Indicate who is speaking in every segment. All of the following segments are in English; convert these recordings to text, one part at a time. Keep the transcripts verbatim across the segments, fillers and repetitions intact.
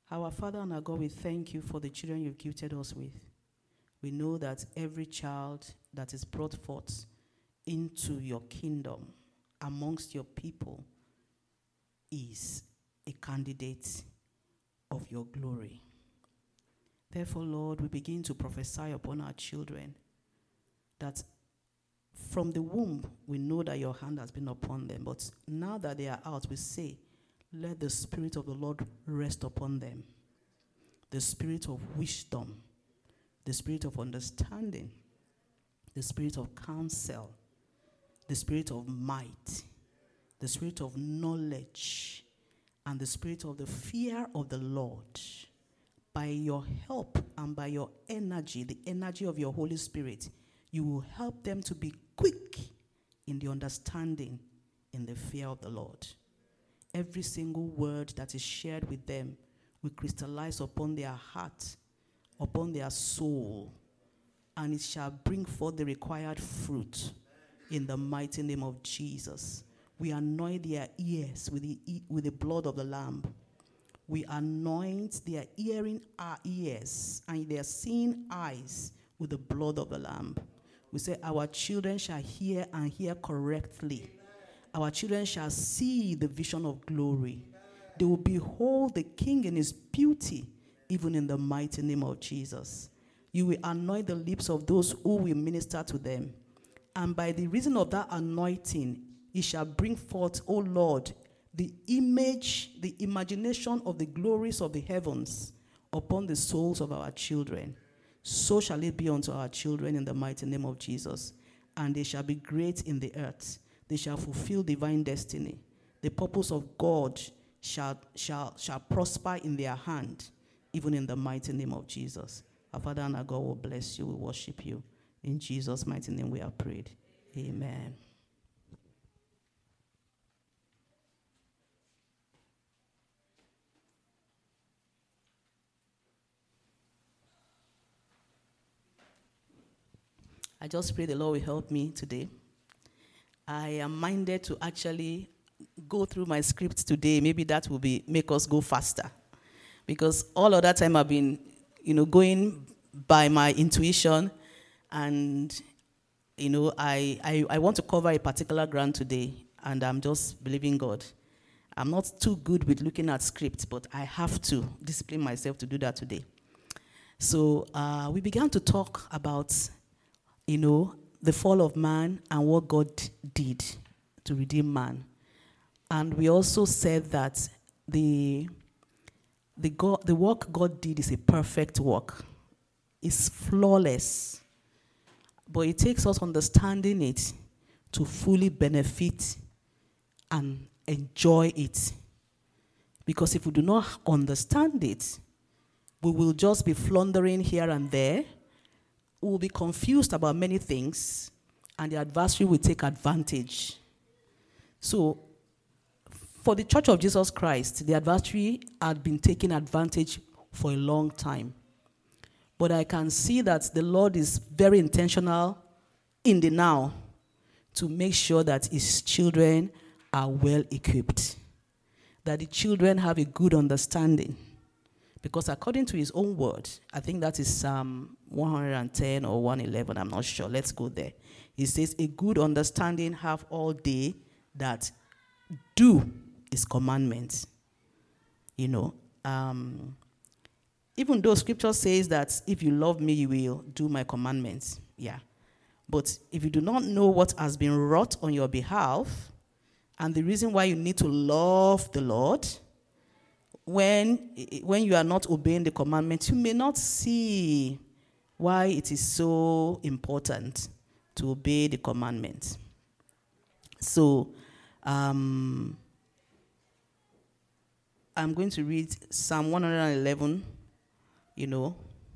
Speaker 1: Our Father and our God, we thank you for the children you've gifted us with. We know that every child that is brought forth into your kingdom amongst your people is a candidate of your glory. Therefore, Lord, we begin to prophesy upon our children that from the womb, we know that your hand has been upon them. But now that they are out, we say, let the Spirit of the Lord rest upon them. The Spirit of wisdom, the Spirit of understanding, the Spirit of counsel, the Spirit of might, the Spirit of knowledge, and the Spirit of the fear of the Lord. By your help and by your energy, the energy of your Holy Spirit, you will help them to be quick in the understanding, in the fear of the Lord. Every single word that is shared with them will crystallize upon their heart, upon their soul, and it shall bring forth the required fruit in the mighty name of Jesus. We anoint their ears with the, with the blood of the Lamb. We anoint their hearing our ears and their seeing eyes with the blood of the Lamb. We say our children shall hear and hear correctly. Our children shall see the vision of glory. They will behold the King in his beauty, even in the mighty name of Jesus. You will anoint the lips of those who will minister to them. And by the reason of that anointing, it shall bring forth, O Lord, the image, the imagination of the glories of the heavens upon the souls of our children. So shall it be unto our children in the mighty name of Jesus. And they shall be great in the earth. They shall fulfill divine destiny. The purpose of God shall, shall, shall prosper in their hand, even in the mighty name of Jesus. Our Father and our God will bless you. We worship you. In Jesus' mighty name we have prayed. Amen. I just pray the Lord will help me today. I am minded to actually go through my script today. Maybe that will be make us go faster. Because all of that time I've been, you know, going by my intuition, and, you know, I, I, I want to cover a particular ground today, and I'm just believing God. I'm not too good with looking at scripts, but I have to discipline myself to do that today. So uh, we began to talk about, you know, the fall of man and what God did to redeem man. And we also said that the, the, God, the work God did is a perfect work. It's flawless. But it takes us understanding it to fully benefit and enjoy it. Because if we do not understand it, we will just be floundering here and there. We will be confused about many things, and the adversary will take advantage. So, for the Church of Jesus Christ, the adversary had been taking advantage for a long time. But I can see that the Lord is very intentional in the now to make sure that his children are well equipped, that the children have a good understanding. Because according to his own word, I think that is Psalm one hundred ten or one eleven, I'm not sure. Let's go there. He says, a good understanding have all they that do his commandments. You know, um, even though scripture says that if you love me, you will do my commandments. Yeah. But if you do not know what has been wrought on your behalf, and the reason why you need to love the Lord, when, when you are not obeying the commandments, you may not see why it is so important to obey the commandments. So, um, I'm going to read Psalm one hundred eleven, you know,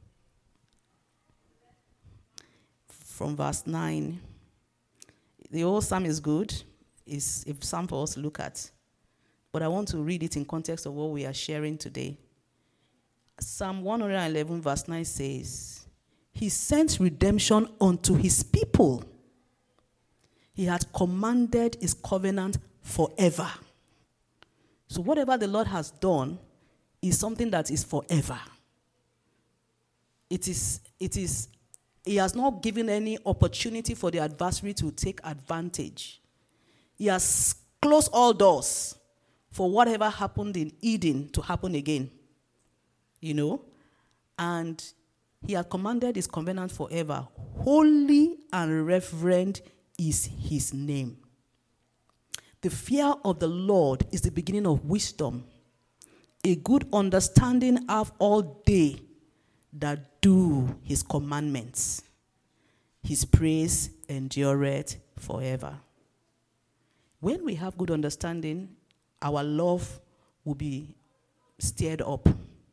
Speaker 1: from verse nine. The whole psalm is good. It's a psalm for us to look at. But I want to read it in context of what we are sharing today. Psalm one hundred eleven verse nine says, he sent redemption unto his people. He had commanded his covenant forever. So whatever the Lord has done is something that is forever. It is, it is, he has not given any opportunity for the adversary to take advantage. He has closed all doors for whatever happened in Eden to happen again. You know? And he had commanded his covenant forever. Holy and reverend is his name. The fear of the Lord is the beginning of wisdom. A good understanding have all they that do his commandments. His praise endureth forever. When we have good understanding, our love will be stirred up.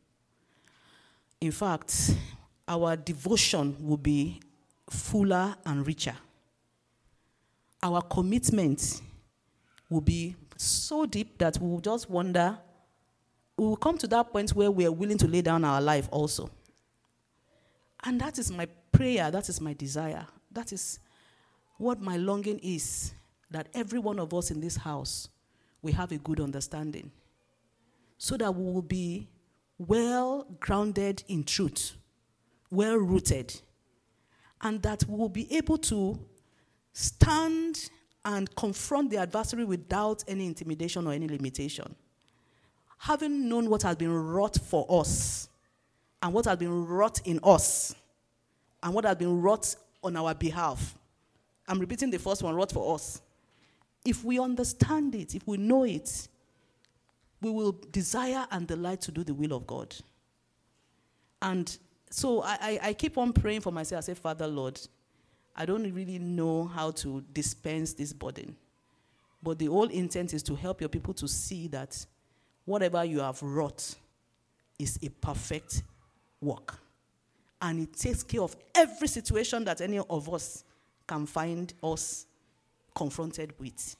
Speaker 1: In fact, our devotion will be fuller and richer. Our commitment will be so deep that we will just wonder, we will come to that point where we are willing to lay down our life also. And that is my prayer, that is my desire. That is what my longing is, that every one of us in this house will have a good understanding, so that we will be well grounded in truth, well rooted, and that we will be able to stand and confront the adversary without any intimidation or any limitation. Having known what has been wrought for us, and what has been wrought in us, and what has been wrought on our behalf. I'm repeating the first one, wrought for us. If we understand it, if we know it, we will desire and delight to do the will of God. And so I, I, I keep on praying for myself. I say, Father, Lord, I don't really know how to dispense this burden. But the whole intent is to help your people to see that whatever you have wrought is a perfect work. And it takes care of every situation that any of us can find us confronted with.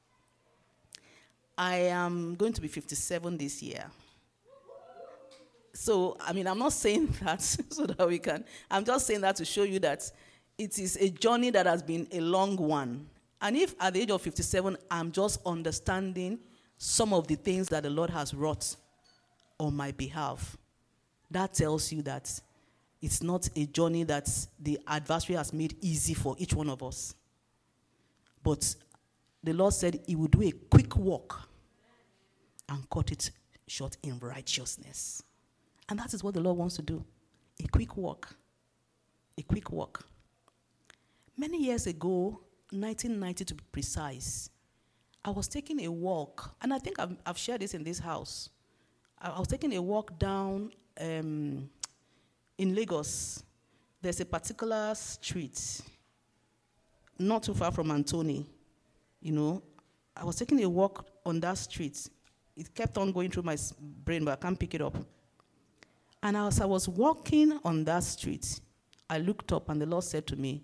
Speaker 1: I am going to be fifty-seven this year. So, I mean, I'm not saying that so that we can, I'm just saying that to show you that it is a journey that has been a long one. And if at the age of fifty-seven, I'm just understanding some of the things that the Lord has wrought on my behalf, that tells you that it's not a journey that the adversary has made easy for each one of us. But the Lord said he would do a quick walk and cut it short in righteousness. And that is what the Lord wants to do. A quick walk. A quick walk. Many years ago, nineteen ninety to be precise, I was taking a walk, and I think I've, I've shared this in this house. I, I was taking a walk down um, in Lagos. There's a particular street, not too far from Antoni. You know, I was taking a walk on that street. It kept on going through my brain, but I can't pick it up. And as I was walking on that street, I looked up and the Lord said to me,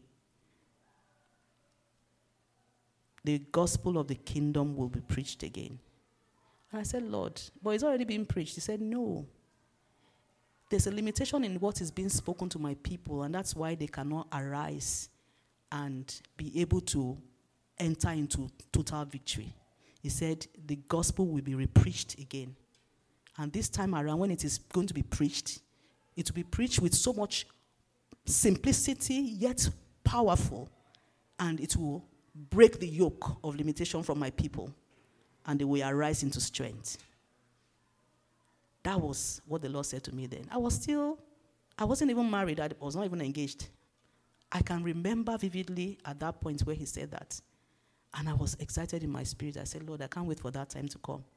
Speaker 1: the gospel of the kingdom will be preached again. And I said, Lord, but it's already been preached. He said, no. There's a limitation in what is being spoken to my people, and that's why they cannot arise and be able to enter into total victory. He said, the gospel will be repreached again. And this time around, when it is going to be preached, it will be preached with so much simplicity, yet powerful, and it will break the yoke of limitation from my people, and they will arise into strength. That was what the Lord said to me then. I was still, I wasn't even married. I was not even engaged. I can remember vividly at that point where he said that. And I was excited in my spirit. I said, Lord, I can't wait for that time to come.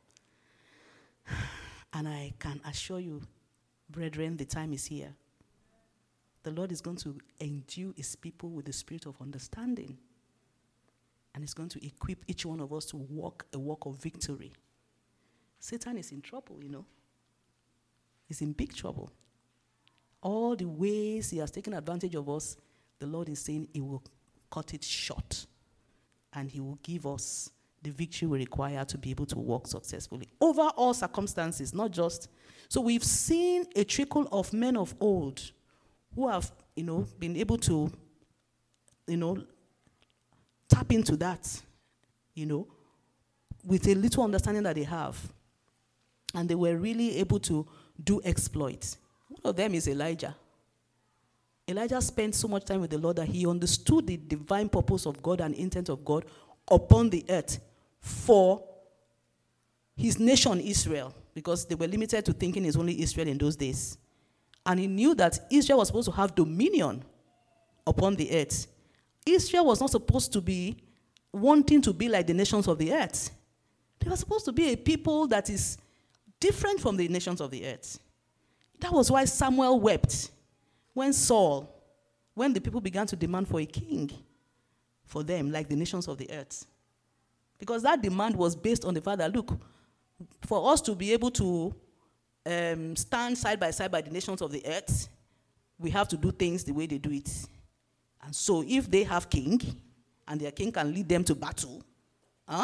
Speaker 1: And I can assure you, brethren, the time is here. The Lord is going to endue his people with the spirit of understanding. And he's going to equip each one of us to walk a walk of victory. Satan is in trouble, you know. He's in big trouble. All the ways he has taken advantage of us, the Lord is saying he will cut it short. And he will give us the victory we require to be able to walk successfully over all circumstances, not just. So we've seen a trickle of men of old who have, you know, been able to, you know, tap into that, you know, with a little understanding that they have. And they were really able to do exploits. One of them is Elijah. Elijah spent so much time with the Lord that he understood the divine purpose of God and intent of God upon the earth for his nation Israel, because they were limited to thinking it's only Israel in those days. And he knew that Israel was supposed to have dominion upon the earth. Israel was not supposed to be wanting to be like the nations of the earth. They were supposed to be a people that is different from the nations of the earth. That was why Samuel wept when Saul, when the people began to demand for a king for them, like the nations of the earth. Because that demand was based on the fact that, look, for us to be able to um, stand side by side by the nations of the earth, we have to do things the way they do it. And so if they have king, and their king can lead them to battle, huh?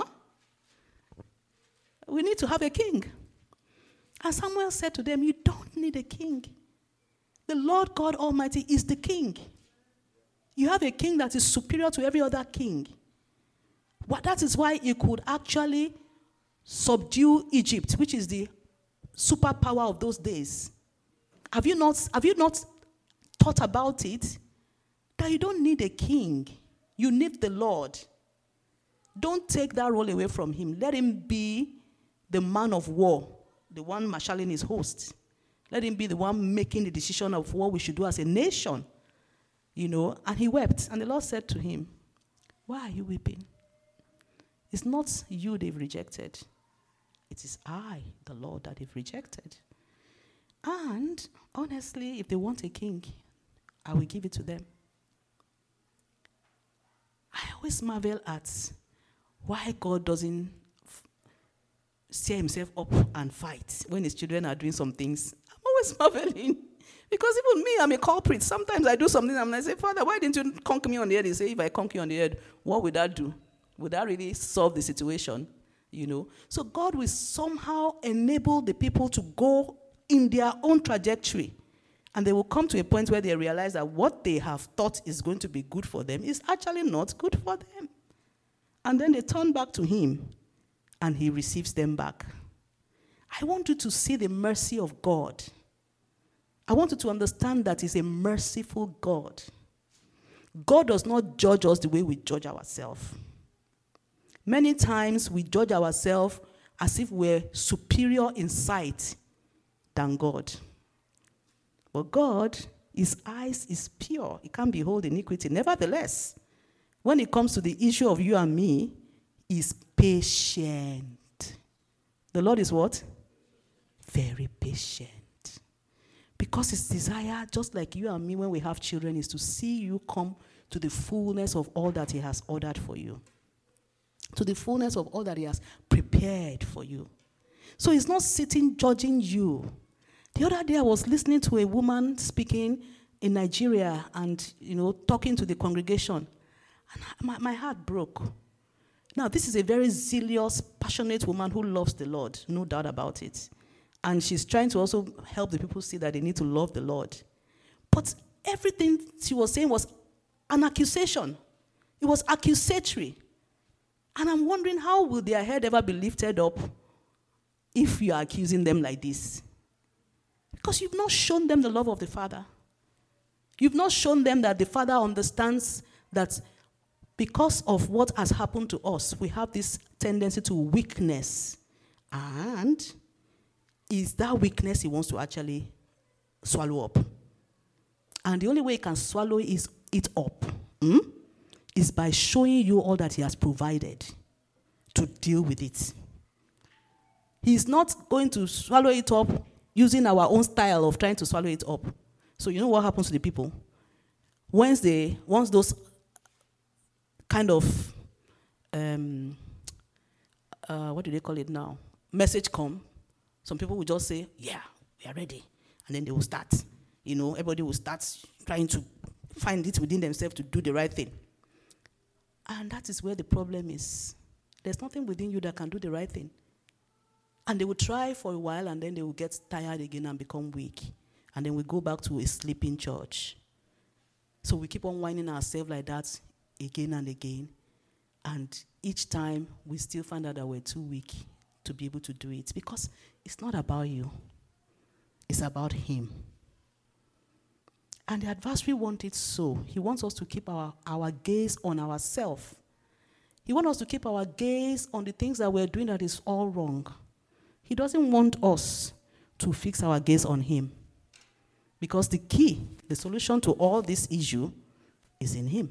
Speaker 1: We need to have a king. And Samuel said to them, you don't need a king. The Lord God Almighty is the king. You have a king that is superior to every other king. Well, that is why he could actually subdue Egypt, which is the superpower of those days. Have you not, have you not thought about it? That you don't need a king. You need the Lord. Don't take that role away from him. Let him be the man of war, the one marshalling his host. Let him be the one making the decision of what we should do as a nation. You know, and he wept. And the Lord said to him, why are you weeping? It's not you they've rejected. It is I, the Lord, that they've rejected. And honestly, if they want a king, I will give it to them. I always marvel at why God doesn't f- set himself up and fight when his children are doing some things. I'm always marveling. Because even me, I'm a culprit. Sometimes I do something and I say, Father, why didn't you conquer me on the head? He say, if I conquer you on the head, what would that do? Would that really solve the situation? You know? So God will somehow enable the people to go in their own trajectory. And they will come to a point where they realize that what they have thought is going to be good for them is actually not good for them. And then they turn back to him, and he receives them back. I want you to see the mercy of God. I want you to understand that he's a merciful God. God does not judge us the way we judge ourselves. Many times we judge ourselves as if we're superior in sight than God. But God, his eyes is pure. He can't behold iniquity. Nevertheless, when it comes to the issue of you and me, he's patient. The Lord is what? Very patient. Because his desire, just like you and me when we have children, is to see you come to the fullness of all that he has ordered for you. To the fullness of all that he has prepared for you. So he's not sitting judging you. The other day I was listening to a woman speaking in Nigeria and, you know, talking to the congregation. And my, my heart broke. Now, this is a very zealous, passionate woman who loves the Lord, no doubt about it. And she's trying to also help the people see that they need to love the Lord. But everything she was saying was an accusation. It was accusatory. And I'm wondering, how will their head ever be lifted up if you are accusing them like this? Because you've not shown them the love of the Father. You've not shown them that the Father understands that because of what has happened to us, we have this tendency to weakness. And is that weakness he wants to actually swallow up. And the only way he can swallow is it up. Hmm? Is by showing you all that he has provided to deal with it. He's not going to swallow it up using our own style of trying to swallow it up. So you know what happens to the people? Once they, once those kind of, um, uh, what do they call it now? Message come, some people will just say, yeah, we are ready. And then they will start, you know, everybody will start trying to find it within themselves to do the right thing. And that is where the problem is. There's nothing within you that can do the right thing. And they will try for a while, and then they will get tired again and become weak. And then we go back to a sleeping church. So we keep on whining ourselves like that again and again. And each time, we still find out that we're too weak to be able to do it. Because it's not about you. It's about him. And the adversary wants it so. He wants us to keep our, our gaze on ourselves. He wants us to keep our gaze on the things that we're doing that is all wrong. He doesn't want us to fix our gaze on him. Because the key, the solution to all this issue is in him.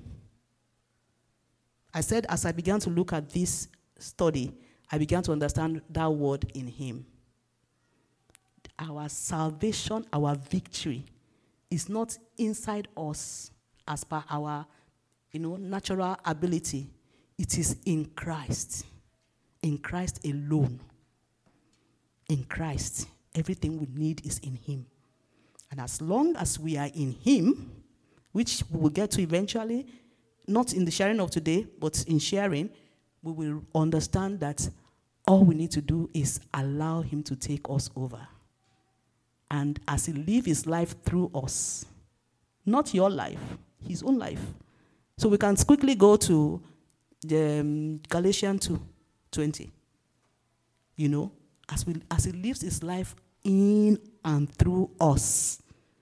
Speaker 1: I said as I began to look at this study, I began to understand that word in him. Our salvation, our victory, is not inside us as per our, you know, natural ability. It is in Christ. In Christ alone. In Christ. Everything we need is in him. And as long as we are in him, which we will get to eventually, not in the sharing of today, but in sharing, we will understand that all we need to do is allow him to take us over. And as he lives his life through us, not your life, his own life. So we can quickly go to the, um, Galatians two twenty. You know, as, we, as he lives his life in and through us,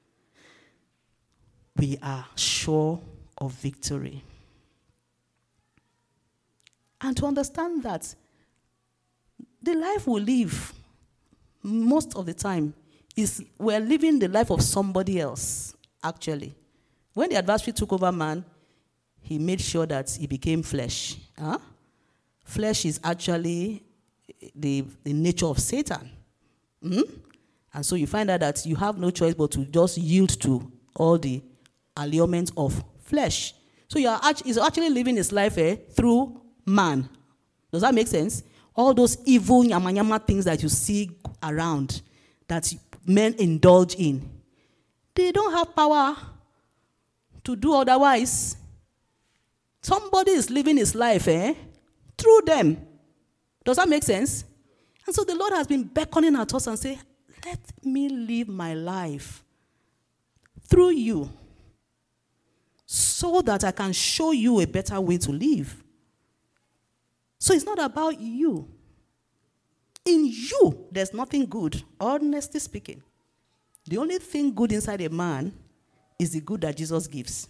Speaker 1: we are sure of victory. And to understand that the life we live most of the time is we're living the life of somebody else, actually. When the adversary took over man, he made sure that he became flesh. Huh? Flesh is actually the, the nature of Satan. Mm? And so you find out that you have no choice but to just yield to all the allurements of flesh. So you are actually, he's actually living his life eh, through man. Does that make sense? All those evil yama yama things that you see around that men indulge in, they don't have power to do otherwise. Somebody is living his life eh, through them. Does that make sense? And so the Lord has been beckoning at us and saying, let me live my life through you so that I can show you a better way to live. So it's not about you. In you, there's nothing good, honestly speaking. The only thing good inside a man is the good that Jesus gives.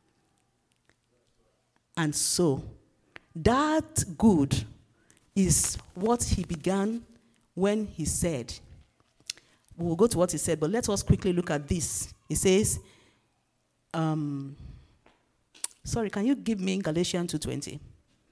Speaker 1: And so, that good is what he began when he said, we'll go to what he said, but let us quickly look at this. He says, um, sorry, can you give me Galatians two twenty?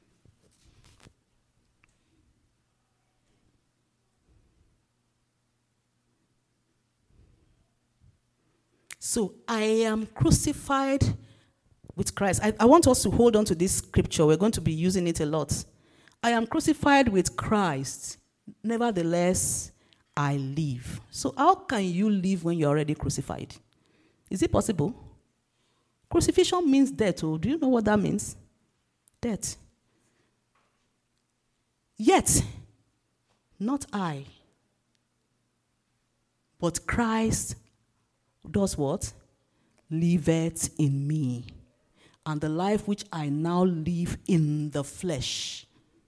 Speaker 1: So, I am crucified with Christ. I, I want us to hold on to this scripture. We're going to be using it a lot. I am crucified with Christ. Nevertheless, I live. So how can you live when you're already crucified? Is it possible? Crucifixion means death. Oh, do you know what that means? Death. Yet, not I, but Christ does what? Liveth in me. And the life which I now live in the flesh,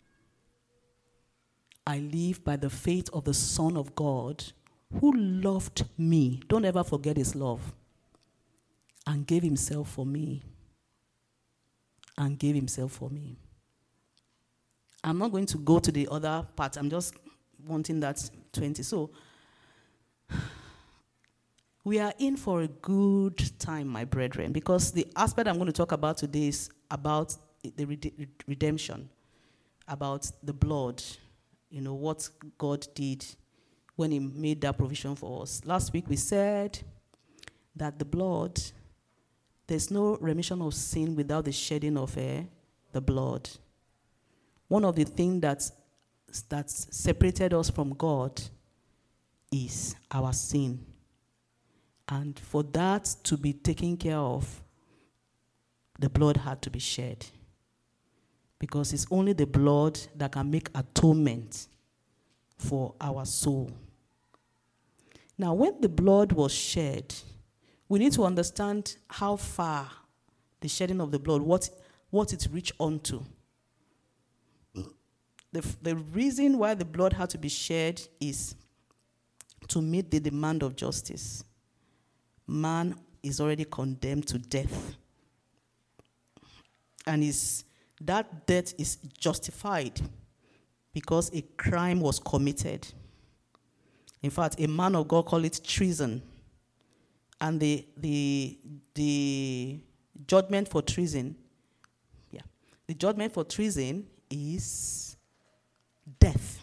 Speaker 1: I live by the faith of the Son of God, who loved me. Don't ever forget his love. And gave himself for me. And gave himself for me. I'm not going to go to the other part. I'm just wanting that twenty. So, we are in for a good time, my brethren, because the aspect I'm going to talk about today is about the red- redemption, about the blood, you know, what God did when he made that provision for us. Last week we said that the blood, there's no remission of sin without the shedding of uh, the blood. One of the things that, that separated us from God is our sin. And for that to be taken care of, the blood had to be shed. Because it's only the blood that can make atonement for our soul. Now, when the blood was shed, we need to understand how far the shedding of the blood, what, what it reached onto. The, the reason why the blood had to be shed is to meet the demand of justice. Man is already condemned to death. And is, that death is justified because a crime was committed. In fact, a man of God called it treason. And the, the, the judgment for treason, yeah, the judgment for treason is death.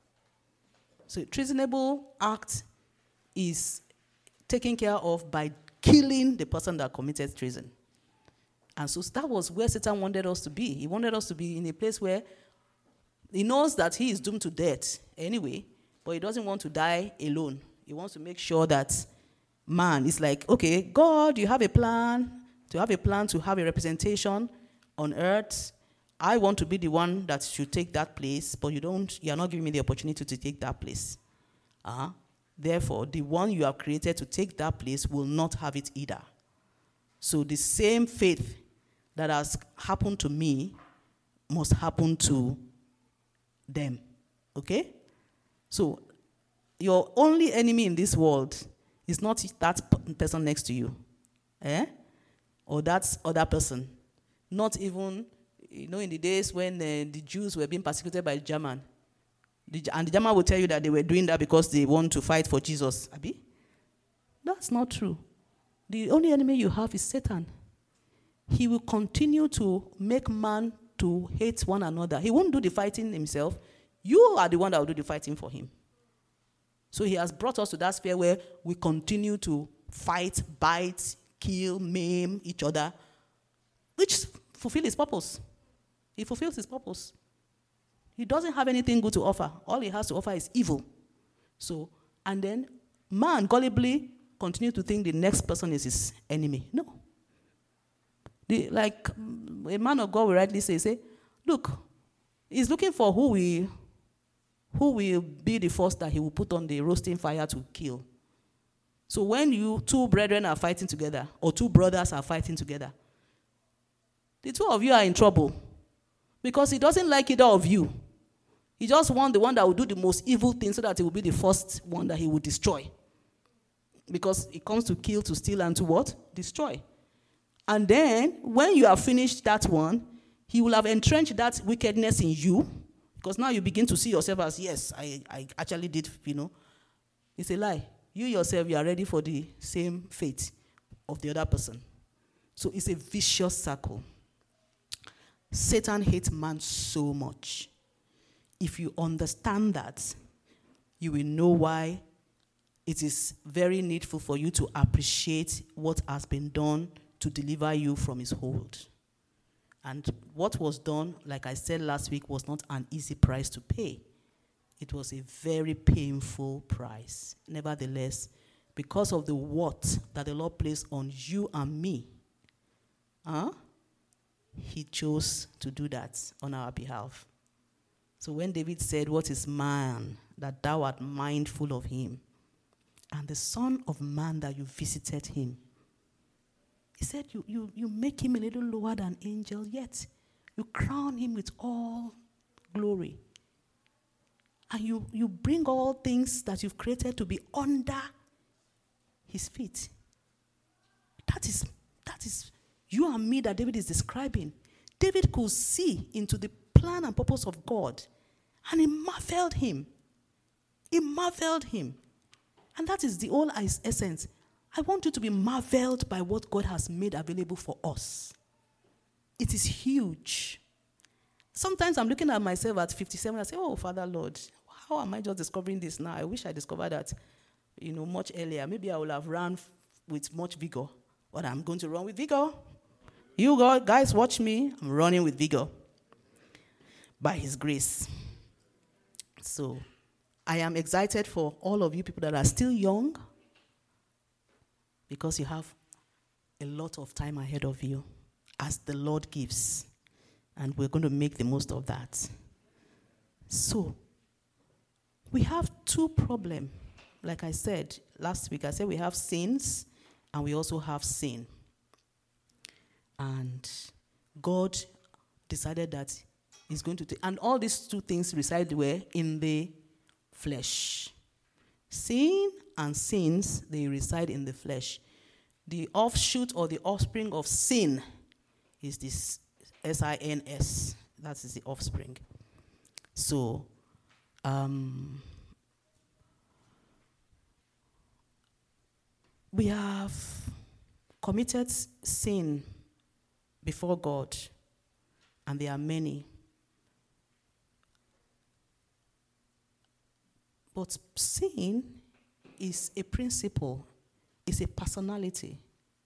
Speaker 1: So treasonable act is taken care of by killing the person that committed treason. And so that was where Satan wanted us to be. He wanted us to be in a place where he knows that he is doomed to death anyway, but he doesn't want to die alone. He wants to make sure that man is like, okay, God, you have a plan, to have a plan to have a representation on earth. I want to be the one that should take that place, but you don't, you are not giving me the opportunity to take that place. Uh-huh. Therefore, the one you have created to take that place will not have it either. So the same faith that has happened to me must happen to them. Okay? So your only enemy in this world is not that person next to you. Eh? Or that other person. Not even, you know, in the days when uh, the Jews were being persecuted by the German. The, and the German will tell you that they were doing that because they want to fight for Jesus. Abi? That's not true. The only enemy you have is Satan. He will continue to make man to hate one another. He won't do the fighting himself. You are the one that will do the fighting for him. So he has brought us to that sphere where we continue to fight, bite, kill, maim each other, which fulfills his purpose. He fulfills his purpose. He doesn't have anything good to offer. All he has to offer is evil. So, and then man gullibly continue to think the next person is his enemy. No. The, like a man of God will rightly say, say, look, he's looking for who will, who will be the first that he will put on the roasting fire to kill. So when you two brethren are fighting together, or two brothers are fighting together, the two of you are in trouble because he doesn't like either of you. He just wants the one that will do the most evil thing so that he will be the first one that he will destroy. Because it comes to kill, to steal, and to what? Destroy. And then, when you have finished that one, he will have entrenched that wickedness in you, because now you begin to see yourself as, yes, I, I actually did, you know. It's a lie. You yourself, you are ready for the same fate of the other person. So it's a vicious circle. Satan hates man so much. If you understand that, you will know why it is very needful for you to appreciate what has been done to deliver you from his hold. And what was done, like I said last week, was not an easy price to pay. It was a very painful price. Nevertheless, because of the what that the Lord placed on you and me, huh, he chose to do that on our behalf. So when David said, what is man that thou art mindful of him, and the Son of Man that you visited him, he said, you, you, you make him a little lower than angels, yet you crown him with all glory. And you, you bring all things that you've created to be under his feet. That is, that is you and me that David is describing. David could see into the plan and purpose of God, and it marveled him. It marveled him. And that is the whole essence. I want you to be marveled by what God has made available for us. It is huge. Sometimes I'm looking at myself at fifty-seven, I say, oh, Father Lord, how am I just discovering this now? I wish I discovered that, you know, much earlier. Maybe I would have run f- with much vigor. But I'm going to run with vigor. You guys watch me. I'm running with vigor. By his grace. So, I am excited for all of you people that are still young, because you have a lot of time ahead of you as the Lord gives. And we're going to make the most of that. So, we have two problems. Like I said last week, I said we have sins and we also have sin. And God decided that he's going to take, and all these two things reside where? In the flesh. Sin and sins, they reside in the flesh. The offshoot or the offspring of sin is this S I N S. That is the offspring. So, um, we have committed sin before God, and there are many. But sin is a principle, it's a personality.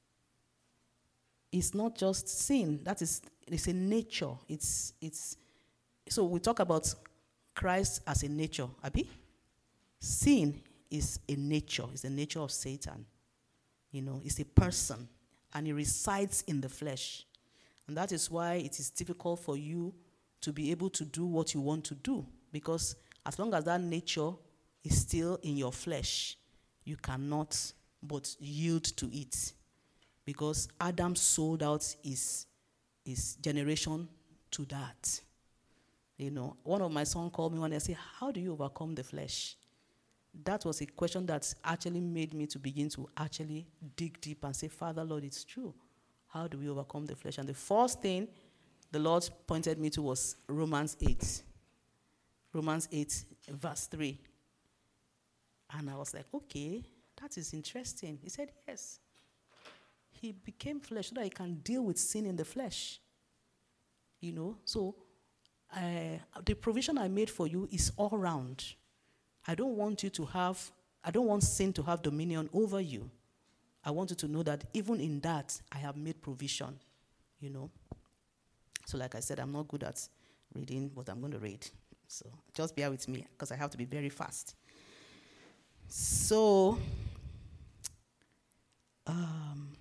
Speaker 1: It's not just sin, that is, it's a nature. It's, it's, so we talk about Christ as a nature, Abi? Sin is a nature, it's the nature of Satan. You know, it's a person, and it resides in the flesh. And that is why it is difficult for you to be able to do what you want to do, because as long as that nature is still in your flesh, you cannot but yield to it. Because Adam sold out his, his generation to that. You know, one of my sons called me when I said, how do you overcome the flesh? That was a question that actually made me to begin to actually dig deep and say, Father, Lord, it's true. How do we overcome the flesh? And the first thing the Lord pointed me to was Romans eight. Romans eight, verse three. And I was like, okay, that is interesting. He said, yes. He became flesh so that he can deal with sin in the flesh. You know, so uh, the provision I made for you is all round. I don't want you to have, I don't want sin to have dominion over you. I want you to know that even in that, I have made provision, you know. So like I said, I'm not good at reading, but I'm going to read. So just bear with me, because I have to be very fast. So, um,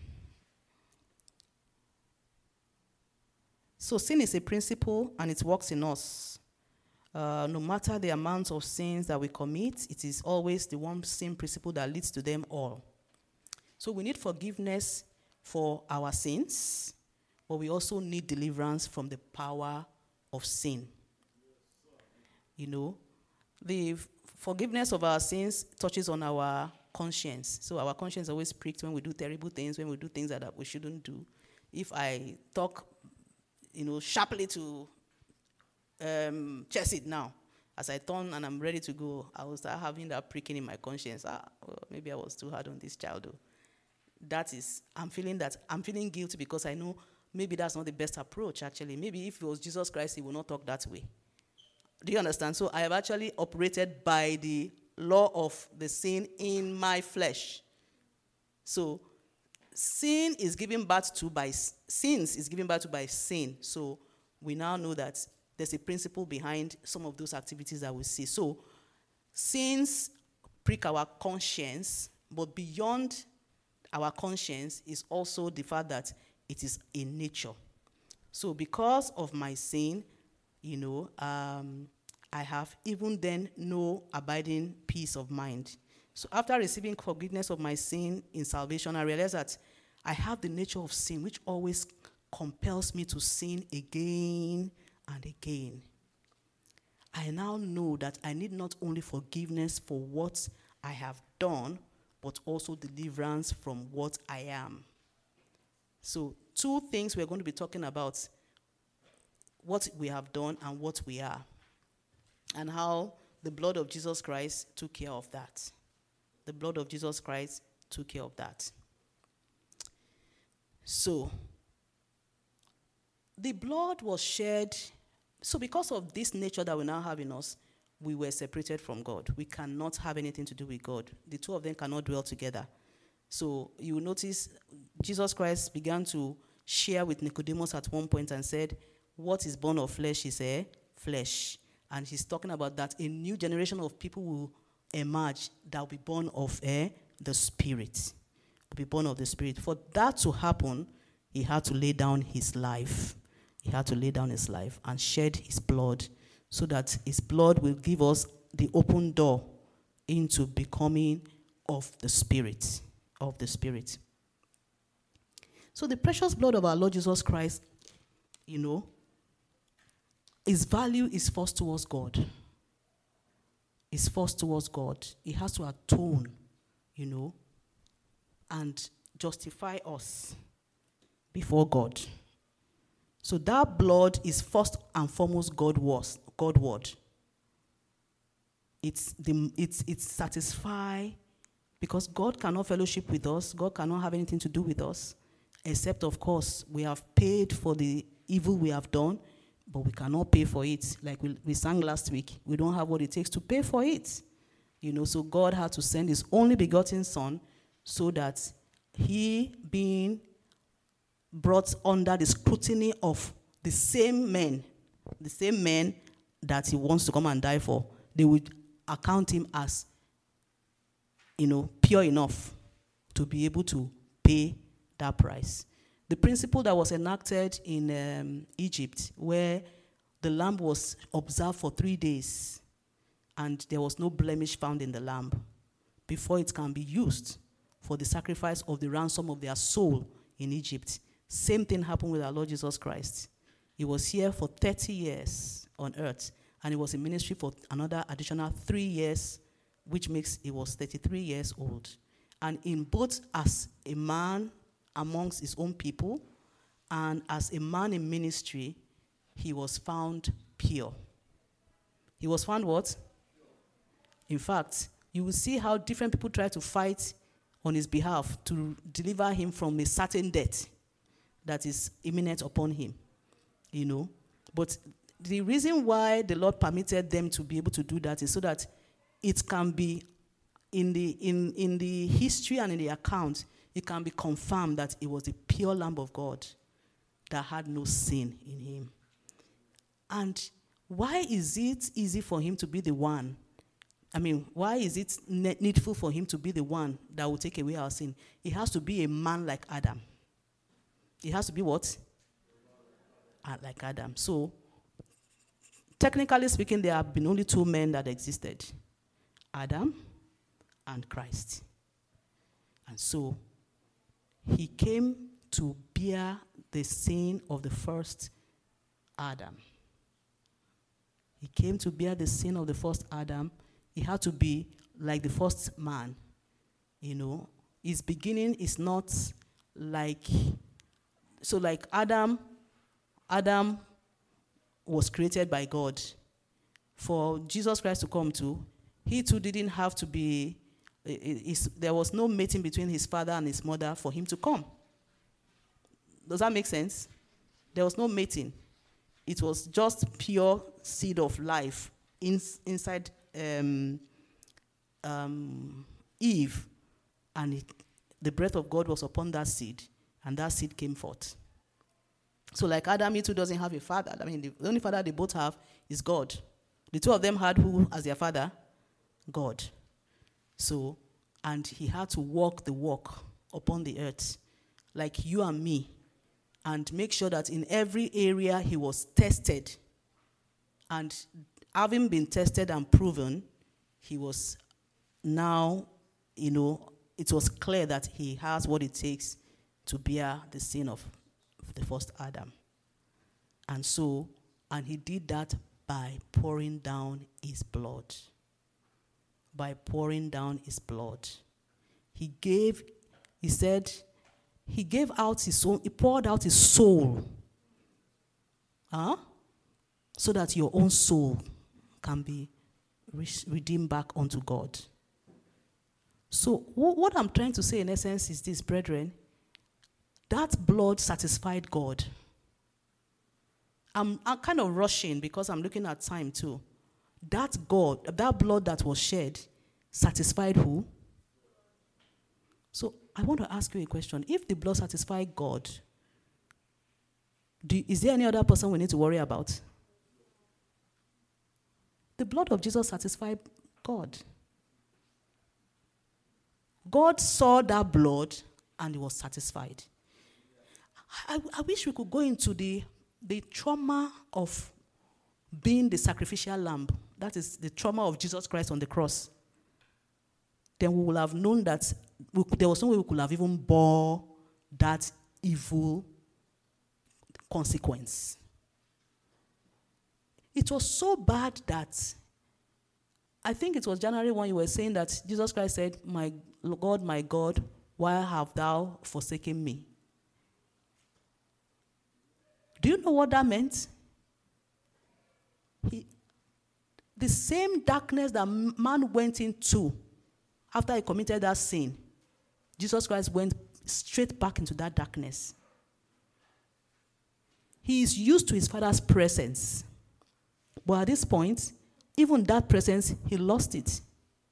Speaker 1: so sin is a principle, and it works in us. Uh, no matter the amount of sins that we commit, it is always the one same principle that leads to them all. So we need forgiveness for our sins, but we also need deliverance from the power of sin. You know, the forgiveness of our sins touches on our conscience. So our conscience is always pricked when we do terrible things, when we do things that we shouldn't do. If I talk, you know, sharply to um, Chesed now, as I turn and I'm ready to go, I will start having that pricking in my conscience. Ah, well, maybe I was too hard on this child. Though. That is, I'm feeling that, I'm feeling guilty because I know maybe that's not the best approach, actually. Maybe if it was Jesus Christ, he would not talk that way. Do you understand? So I have actually operated by the law of the sin in my flesh. So sin is given birth to by, sins is given birth to by sin. So we now know that there's a principle behind some of those activities that we see. So sins prick our conscience, but beyond our conscience is also the fact that it is in nature. So because of my sin, you know, um, I have even then no abiding peace of mind. So after receiving forgiveness of my sin in salvation, I realized that I have the nature of sin, which always compels me to sin again and again. I now know that I need not only forgiveness for what I have done, but also deliverance from what I am. So two things we're going to be talking about: what we have done and what we are, and how the blood of Jesus Christ took care of that. The blood of Jesus Christ took care of that. So, the blood was shed. So because of this nature that we now have in us, we were separated from God. We cannot have anything to do with God. The two of them cannot dwell together. So you will notice Jesus Christ began to share with Nicodemus at one point and said, what is born of flesh is a flesh. And he's talking about that a new generation of people will emerge that will be born of a, the Spirit. Will be born of the Spirit. For that to happen, he had to lay down his life. He had to lay down his life and shed his blood so that his blood will give us the open door into becoming of the Spirit. Of the Spirit. So the precious blood of our Lord Jesus Christ, you know, his value is first towards God. is first towards God. He has to atone, you know, and justify us before God. So that blood is first and foremost God was God word. It's the it's it's satisfy, because God cannot fellowship with us. God cannot have anything to do with us, except of course we have paid for the evil we have done, but we cannot pay for it. Like we, we sang last week, we don't have what it takes to pay for it. You know, so God had to send his only begotten son so that he, being brought under the scrutiny of the same men, the same men that he wants to come and die for, they would account him as, you know, pure enough to be able to pay that price. The principle that was enacted in um, Egypt, where the lamb was observed for three days and there was no blemish found in the lamb before it can be used for the sacrifice of the ransom of their soul in Egypt. Same thing happened with our Lord Jesus Christ. He was here for thirty years on earth, and he was in ministry for another additional three years, which makes he was thirty-three years old. And in both as a man amongst his own people and as a man in ministry, he was found pure. He was found what? In fact, you will see how different people try to fight on his behalf to deliver him from a certain death that is imminent upon him, you know. But the reason why the Lord permitted them to be able to do that is so that it can be in the in, in the history and in the account, it can be confirmed that it was the pure Lamb of God that had no sin in him. And why is it easy for him to be the one? I mean, why is it ne- needful for him to be the one that will take away our sin? He has to be a man like Adam. He has to be what? Uh, like Adam. So, technically speaking, there have been only two men that existed. Adam and Christ. And so, he came to bear the sin of the first Adam. He came to bear the sin of the first Adam. He had to be like the first man. You know, his beginning is not like, so like Adam, Adam was created by God. For Jesus Christ to come to, he too didn't have to be, there was no mating between his father and his mother for him to come. Does that make sense? There was no mating. It was just pure seed of life in, inside um, um, Eve, and it, the breath of God was upon that seed, and that seed came forth. So like Adam, he too doesn't have a father. I mean, the only father they both have is God. The two of them had who as their father? God. So, and he had to walk the walk upon the earth, like you and me, and make sure that in every area he was tested. And having been tested and proven, he was now, you know, it was clear that he has what it takes to bear the sin of the first Adam. And so, and he did that by pouring down his blood. By pouring down his blood. He gave, he said, he gave out his own, he poured out his soul. Huh? So that your own soul can be re- redeemed back unto God. So w- what I'm trying to say in essence is this, brethren. That blood satisfied God. I'm, I'm kind of rushing because I'm looking at time too. That God, that blood that was shed, satisfied who? So I want to ask you a question. If the blood satisfied God, do, is there any other person we need to worry about? The blood of Jesus satisfied God. God saw that blood and he was satisfied. I, I wish we could go into the, the trauma of being the sacrificial lamb. That is the trauma of Jesus Christ on the cross. Then we will have known that we, there was no way we could have even bore that evil consequence. It was so bad that I think it was January when you were saying that Jesus Christ said, my God, my God, why have thou forsaken me? Do you know what that meant? He, the same darkness that man went into after he committed that sin, Jesus Christ went straight back into that darkness. He is used to his Father's presence. But at this point, even that presence, he lost it.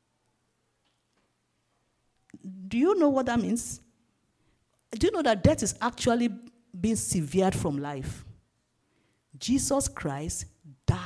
Speaker 1: Do you know what that means? Do you know that death is actually being severed from life? Jesus Christ died.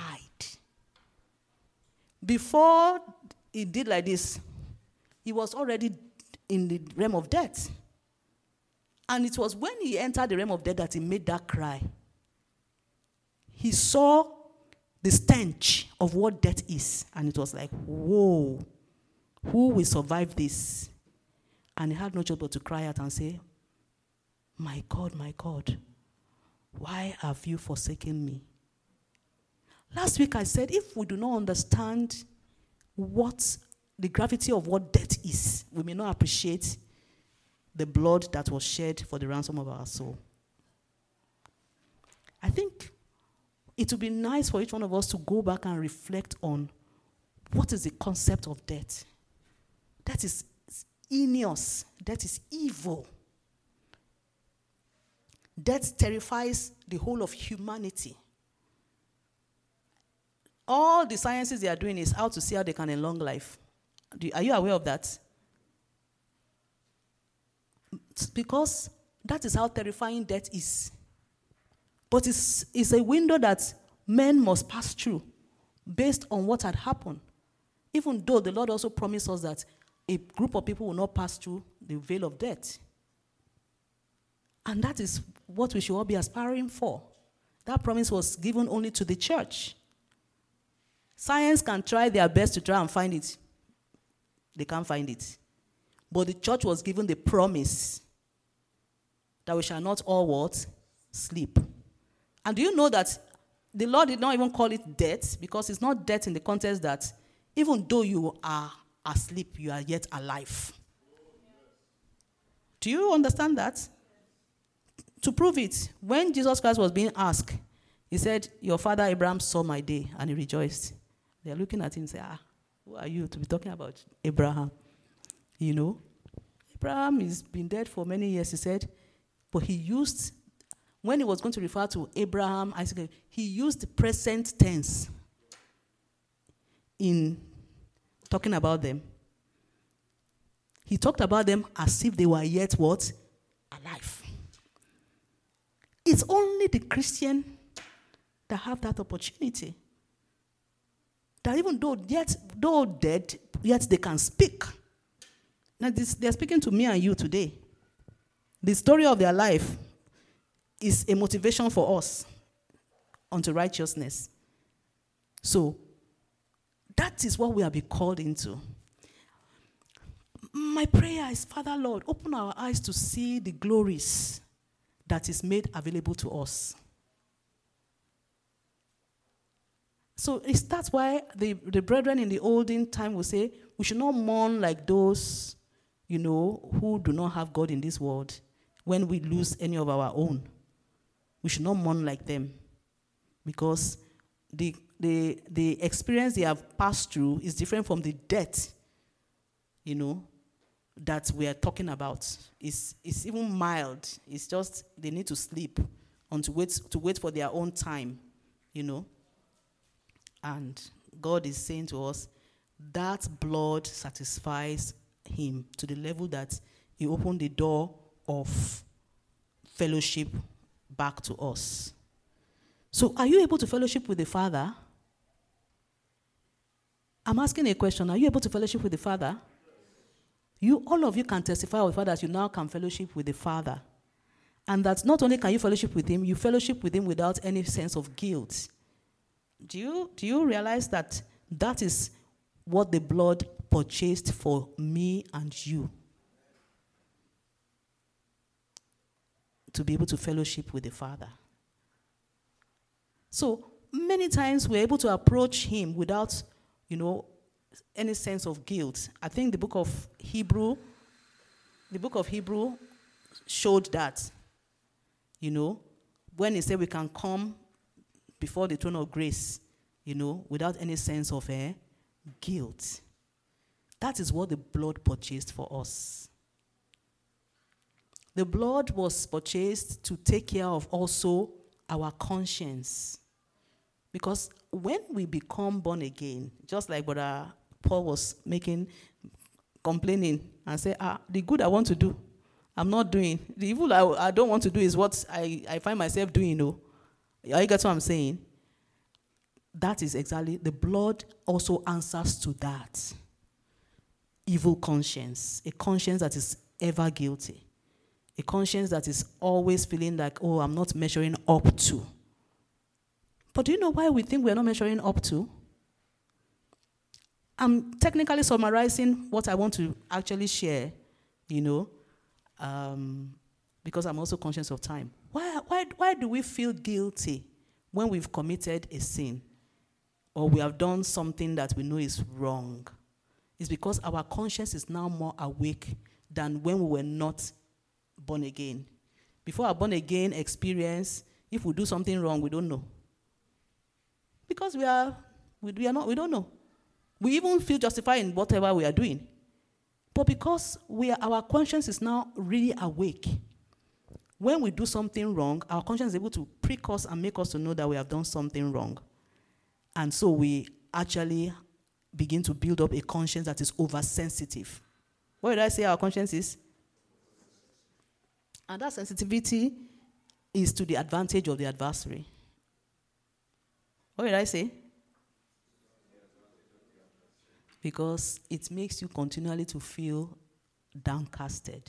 Speaker 1: Before he did like this, he was already in the realm of death. And it was when he entered the realm of death that he made that cry. He saw the stench of what death is. And it was like, whoa, who will survive this? And he had no choice but to cry out and say, my God, my God, why have you forsaken me? Last week I said, if we do not understand what the gravity of what death is, we may not appreciate the blood that was shed for the ransom of our soul. I think it would be nice for each one of us to go back and reflect on what is the concept of death. That is heinous. That is evil. Death terrifies the whole of humanity. All the sciences they are doing is how to see how they can elong life. Do, are you aware of that? Because that is how terrifying death is. But it's, it's a window that men must pass through based on what had happened. Even though the Lord also promised us that a group of people will not pass through the veil of death. And that is what we should all be aspiring for. That promise was given only to the church. Science can try their best to try and find it. They can't find it. But the church was given the promise that we shall not all what? Sleep. And do you know that the Lord did not even call it death, because it's not death in the context that even though you are asleep, you are yet alive. Do you understand that? To prove it, when Jesus Christ was being asked, he said, your father Abraham saw my day, and he rejoiced. They're looking at him and say, ah, who are you to be talking about Abraham? You know, Abraham has been dead for many years, he said, but he used, when he was going to refer to Abraham, Isaac, he used the present tense in talking about them. He talked about them as if they were yet what? Alive. It's only the Christian that have that opportunity. That even though yet though dead, yet they can speak. Now this, they're speaking to me and you today. The story of their life is a motivation for us unto righteousness. So that is what we have been called into. My prayer is, Father Lord, open our eyes to see the glories that is made available to us. So it's, that's why the, the brethren in the olden time will say, we should not mourn like those, you know, who do not have God in this world when we lose any of our own. We should not mourn like them, because the, the, the experience they have passed through is different from the death, you know, that we are talking about. It's, it's even mild. It's just they need to sleep and to wait, to wait for their own time, you know. And God is saying to us, that blood satisfies him to the level that he opened the door of fellowship back to us. So are you able to fellowship with the Father? I'm asking a question. Are you able to fellowship with the Father? You, all of you can testify with the Father that you now can fellowship with the Father. And that not only can you fellowship with him, you fellowship with him without any sense of guilt. Do you, do you realize that that is what the blood purchased for me and you? To be able to fellowship with the Father. So many times we're able to approach him without, you know, any sense of guilt. I think the book of Hebrew, the book of Hebrew showed that, you know, when he said we can come before the throne of grace, you know, without any sense of eh, guilt. That is what the blood purchased for us. The blood was purchased to take care of also our conscience. Because when we become born again, just like Brother Paul was making, complaining and say, ah, the good I want to do, I'm not doing. The evil I, I don't want to do is what I, I find myself doing, you know. You get what I'm saying? That is exactly, the blood also answers to that. Evil conscience, a conscience that is ever guilty. A conscience that is always feeling like, oh, I'm not measuring up to. But do you know why we think we're not measuring up to? I'm technically summarizing what I want to actually share, you know, um, because I'm also conscious of time. Why, why, why do we feel guilty when we've committed a sin or we have done something that we know is wrong? It's because our conscience is now more awake than when we were not born again. Before our born again experience, if we do something wrong, we don't know. Because we are, we, we are not, we don't know. We even feel justified in whatever we are doing. But because we are, our conscience is now really awake, when we do something wrong, our conscience is able to prick us and make us to know that we have done something wrong. And so we actually begin to build up a conscience that is oversensitive. What did I say our conscience is? And that sensitivity is to the advantage of the adversary. What did I say? Because it makes you continually to feel downcasted.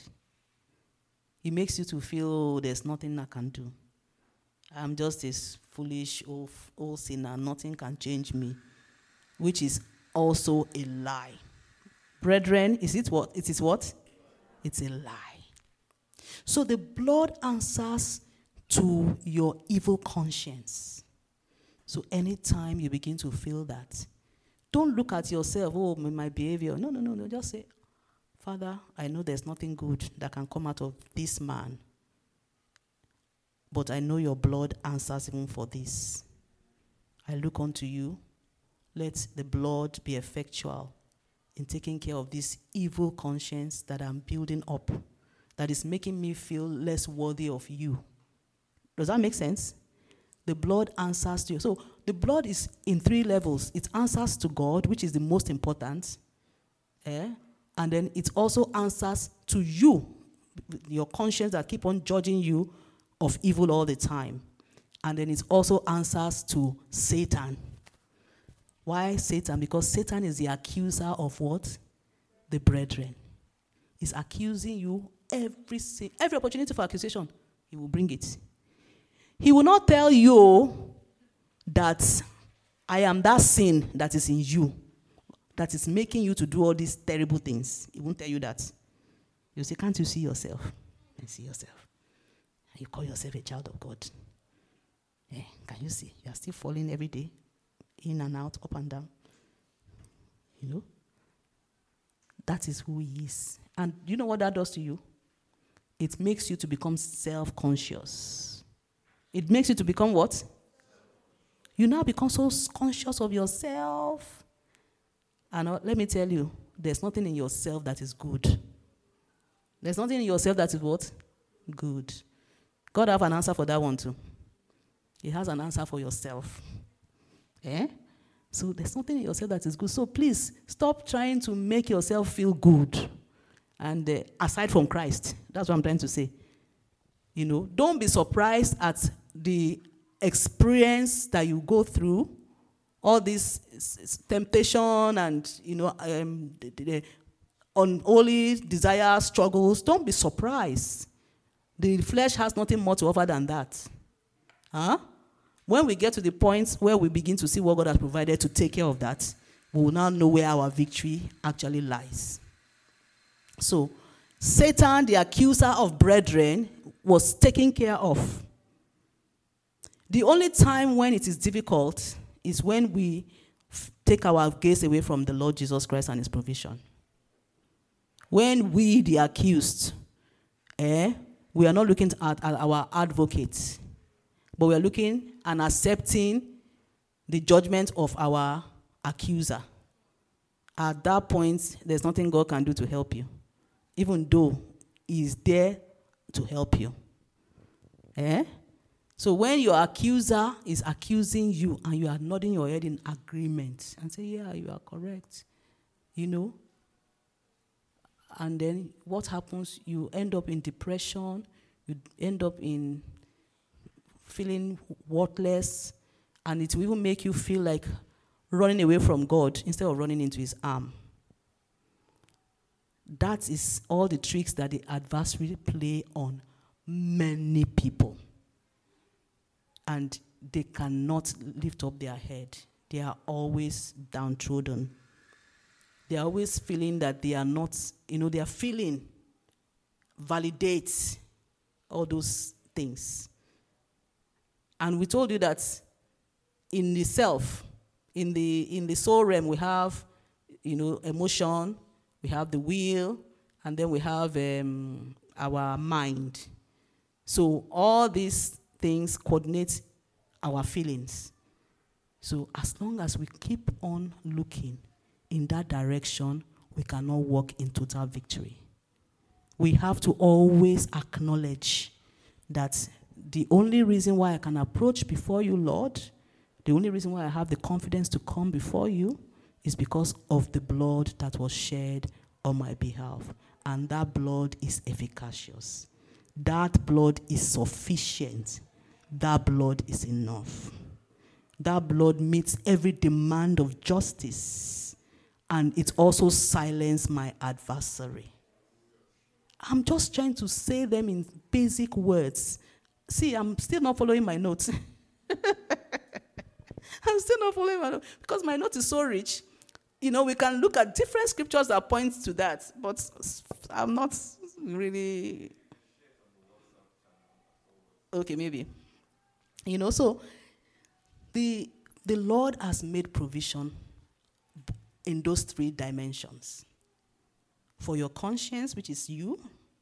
Speaker 1: It makes you to feel, oh, there's nothing I can do. I'm just this foolish old, old sinner. Nothing can change me. Which is also a lie. Brethren, is it what? It is what? It's a lie. So the blood answers to your evil conscience. So anytime you begin to feel that, don't look at yourself, oh, my behavior. No, no, no, no. Just say, Father, I know there's nothing good that can come out of this man. But I know your blood answers even for this. I look unto you. Let the blood be effectual in taking care of this evil conscience that I'm building up, that is making me feel less worthy of you. Does that make sense? The blood answers to you. So the blood is in three levels. It answers to God, which is the most important. Eh? And then it also answers to you, your conscience that keep on judging you of evil all the time. And then it also answers to Satan. Why Satan? Because Satan is the accuser of what? The brethren. He's accusing you every, every opportunity for accusation. He will bring it. He will not tell you that I am that sin that is in you, that is making you to do all these terrible things. He won't tell you that. You'll say, can't you see yourself? And see yourself. And you call yourself a child of God. Eh, can you see? You are still falling every day, in and out, up and down. You know? That is who he is. And you know what that does to you? It makes you to become self-conscious. It makes you to become what? You now become so conscious of yourself. And uh, let me tell you, there's nothing in yourself that is good. There's nothing in yourself that is what? Good. God have an answer for that one too. He has an answer for yourself. Eh? So there's nothing in yourself that is good. So please, stop trying to make yourself feel good. And uh, aside from Christ, that's what I'm trying to say. You know, don't be surprised at the experience that you go through, all this temptation and, you know, um, the, the unholy desire struggles. Don't be surprised. The flesh has nothing more to offer than that. Huh? When we get to the point where we begin to see what God has provided to take care of that, we will now know where our victory actually lies. So, Satan, the accuser of brethren, was taken care of. The only time when it is difficult is when we f- take our gaze away from the Lord Jesus Christ and his provision. When we, the accused, eh, we are not looking at, at our advocates, but we are looking and accepting the judgment of our accuser. At that point, there's nothing God can do to help you, even though he is there to help you. Eh? So when your accuser is accusing you and you are nodding your head in agreement and say, yeah, you are correct, you know, and then what happens? You end up in depression, you end up in feeling worthless, and it will even make you feel like running away from God instead of running into his arm. That is all the tricks that the adversary play on many people. And they cannot lift up their head. They are always downtrodden. They are always feeling that they are not, you know, they are feeling validates all those things. And we told you that in the self, in the in the soul realm, we have, you know, emotion, we have the will, and then we have um, our mind. So all these things coordinate our feelings. So as long as we keep on looking in that direction, we cannot walk in total victory. We have to always acknowledge that the only reason why I can approach before you, Lord, the only reason why I have the confidence to come before you is because of the blood that was shed on my behalf. And that blood is efficacious. That blood is sufficient. That blood is enough. That blood meets every demand of justice. And it also silences my adversary. I'm just trying to say them in basic words. See, I'm still not following my notes. I'm still not following my notes because my note is so rich. You know, we can look at different scriptures that point to that, but I'm not really... Okay, maybe. You know, so the, the Lord has made provision in those three dimensions. For your conscience, which is you,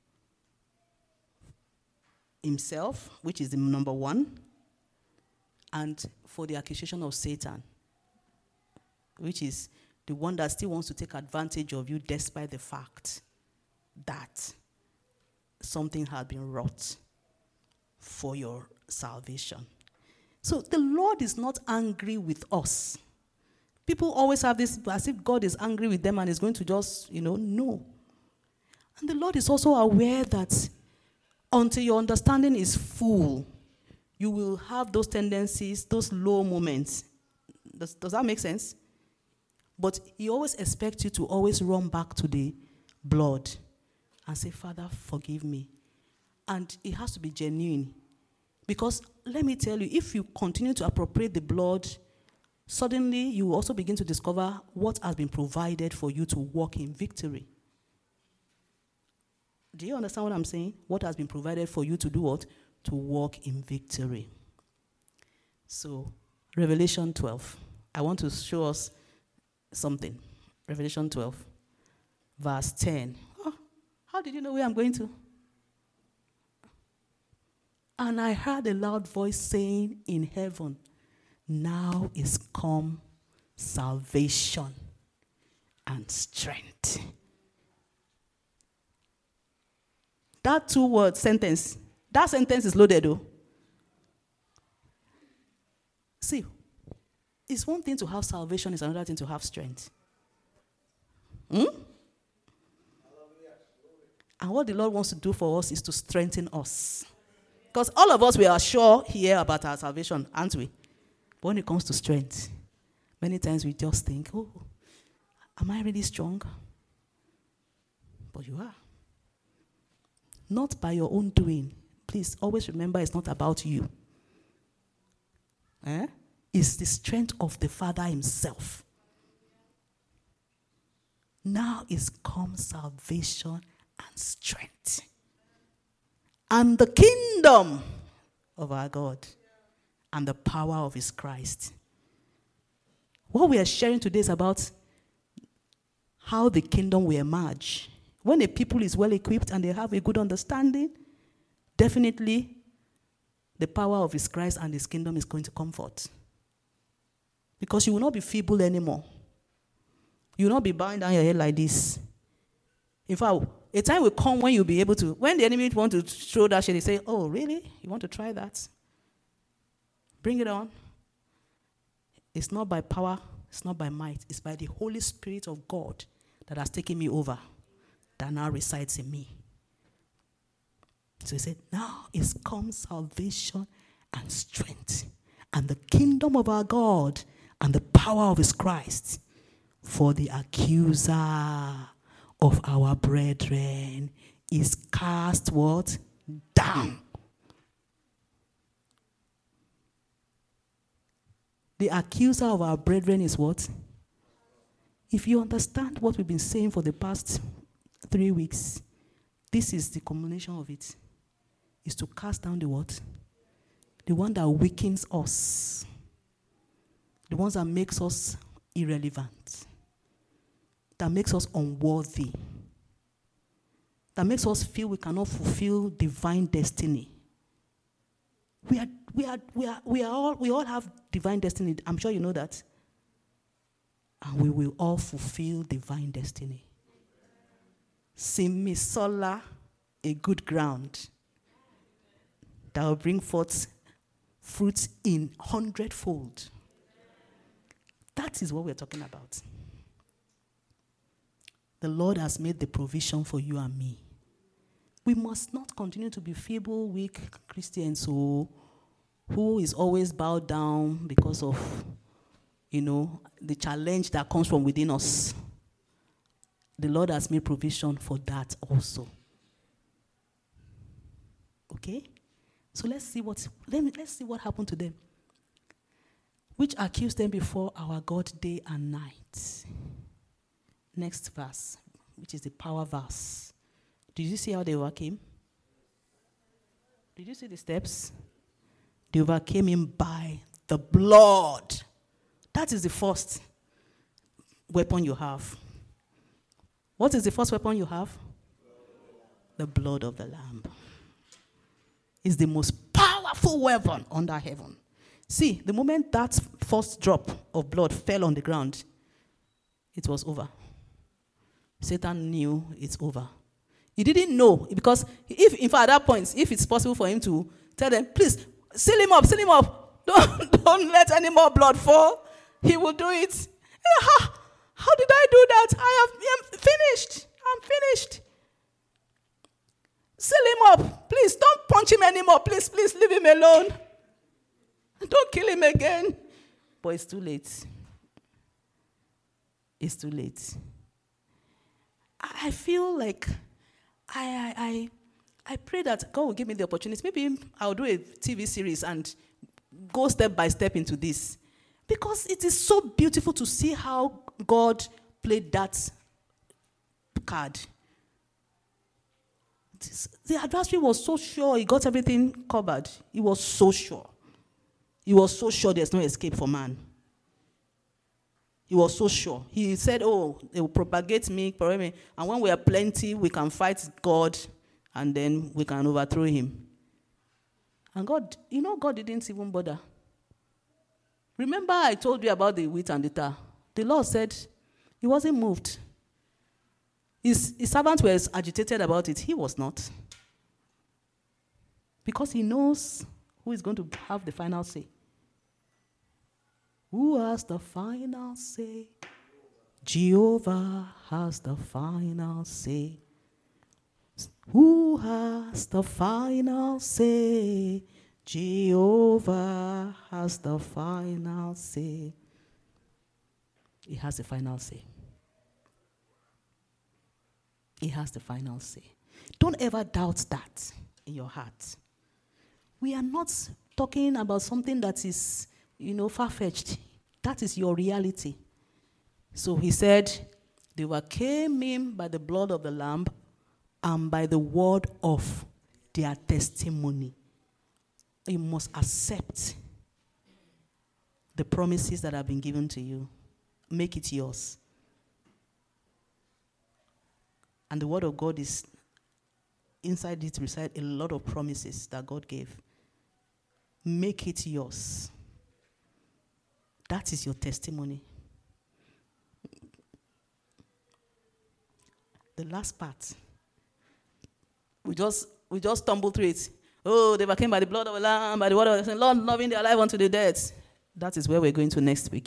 Speaker 1: himself, which is the number one, and for the accusation of Satan, which is the one that still wants to take advantage of you despite the fact that something had been wrought for your salvation. So the Lord is not angry with us. People always have this as if God is angry with them and is going to just, you know, no. And the Lord is also aware that until your understanding is full, you will have those tendencies, those low moments. Does, does that make sense? But he always expects you to always run back to the blood and say, Father, forgive me. And it has to be genuine. Because let me tell you, if you continue to appropriate the blood, suddenly you will also begin to discover what has been provided for you to walk in victory. Do you understand what I'm saying? What has been provided for you to do what? To walk in victory. So, Revelation twelve. I want to show us something. Revelation twelve, verse ten. Oh, how did you know where I'm going to? And I heard a loud voice saying in heaven, now is come salvation and strength. That two-word sentence, that sentence is loaded though. See, it's one thing to have salvation, it's another thing to have strength. Hmm? And what the Lord wants to do for us is to strengthen us. Because all of us, we are sure here about our salvation, aren't we? But when it comes to strength, many times we just think, oh, am I really strong? But you are. Not by your own doing. Please always remember it's not about you. Eh? It's the strength of the Father himself. Now is come salvation and strength. And the kingdom of our God and the power of his Christ. What we are sharing today is about how the kingdom will emerge. When a people is well equipped and they have a good understanding, definitely the power of his Christ and his kingdom is going to come forth. Because you will not be feeble anymore. You will not be bowing down your head like this. In fact, a time will come when you'll be able to, when the enemy want to throw that shit, they say, oh, really? You want to try that? Bring it on. It's not by power, it's not by might, it's by the Holy Spirit of God that has taken me over, that now resides in me. So he said, now is come salvation and strength, and the kingdom of our God, and the power of his Christ. For the accuser of our brethren is cast what? Down. The accuser of our brethren is what? If you understand what we've been saying for the past three weeks, this is the culmination of it. Is to cast down the what? The one that weakens us. The ones that makes us irrelevant. That makes us unworthy. That makes us feel we cannot fulfill divine destiny. We are, we are, we are, we are all, we all have divine destiny. I'm sure you know that. And we will all fulfill divine destiny. Simisola, a good ground that will bring forth fruits in hundredfold. That is what we're talking about. The Lord has made the provision for you and me. We must not continue to be feeble, weak Christians who, who is always bowed down because of, you know, the challenge that comes from within us. The Lord has made provision for that also. Okay? So let's see what let me, let's see what happened to them. Which accused them before our God day and night. Next verse, which is the power verse. Did you see how they overcame? Did you see the steps? They overcame him by the blood. That is the first weapon you have. What is the first weapon you have? The blood of the Lamb. It's the most powerful weapon under heaven. See, the moment that first drop of blood fell on the ground, it was over. Satan knew it's over. He didn't know, because if, in fact, at that point, if it's possible for him to tell them, please, seal him up, seal him up. Don't, don't let any more blood fall. He will do it. How, how did I do that? I have I'm finished. I'm finished. Seal him up. Please, don't punch him anymore. Please, please, leave him alone. Don't kill him again. But it's too late. It's too late. I feel like I, I, I, I pray that God will give me the opportunity. Maybe I'll do a T V series and go step by step into this. Because it is so beautiful to see how God played that card. The adversary was so sure he got everything covered. He was so sure. He was so sure there's no escape for man. He was so sure. He said, oh, they will propagate me, me, and when we are plenty, we can fight God, and then we can overthrow him. And God, you know, God didn't even bother. Remember I told you about the wheat and the tar. The Lord said he wasn't moved. His, his servants were agitated about it. He was not. Because he knows who is going to have the final say. Who has the final say? Jehovah has the final say. Who has the final say? Jehovah has the final say. He has the final say. He has the final say. Don't ever doubt that in your heart. We are not talking about something that is, you know, far-fetched. That is your reality. So he said, they overcame him by the blood of the Lamb and by the word of their testimony. You must accept the promises that have been given to you. make it yours. And the word of God is, inside it reside a lot of promises that God gave. Make it yours. That is your testimony. The last part, we just we just stumble through it. Oh, they overcame by the blood of the Lamb, by the word of the Lord, loving their life unto the death. That is where we're going to next week.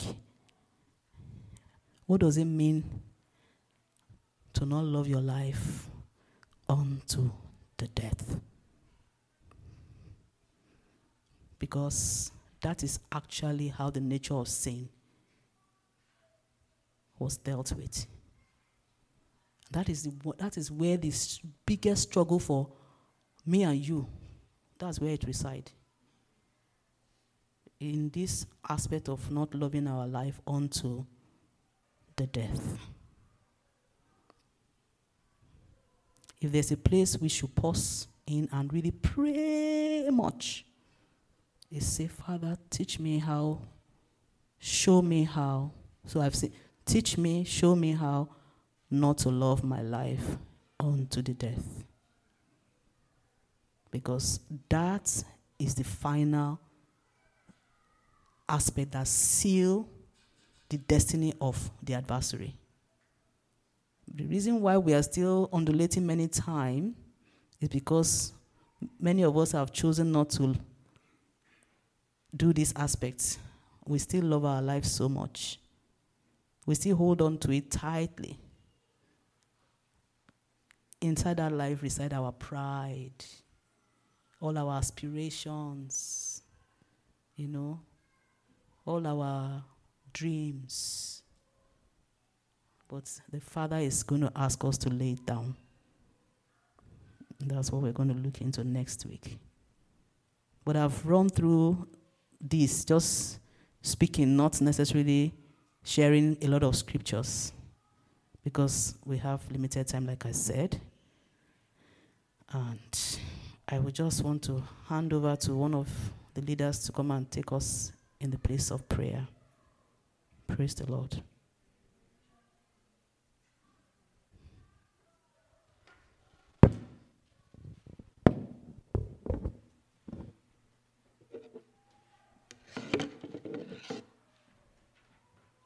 Speaker 1: What does it mean to not love your life unto the death? Because that is actually how the nature of sin was dealt with. That is, the, that is where the biggest struggle for me and you, that's where it resides. In this aspect of not loving our life unto the death. If there's a place we should pause in and really pray much, is say, Father, teach me how, show me how. So I've said, teach me, show me how not to love my life unto the death. Because that is the final aspect that seals the destiny of the adversary. The reason why we are still undulating many times is because many of us have chosen not to do these aspects. We still love our life so much. We still hold on to it tightly. Inside our life reside our pride, all our aspirations, you know, all our dreams. But the Father is going to ask us to lay it down. That's what we're going to look into next week. But I've run through this, just speaking, not necessarily sharing a lot of scriptures, because we have limited time, like I said. And I would just want to hand over to one of the leaders to come and take us in the place of prayer. Praise the Lord.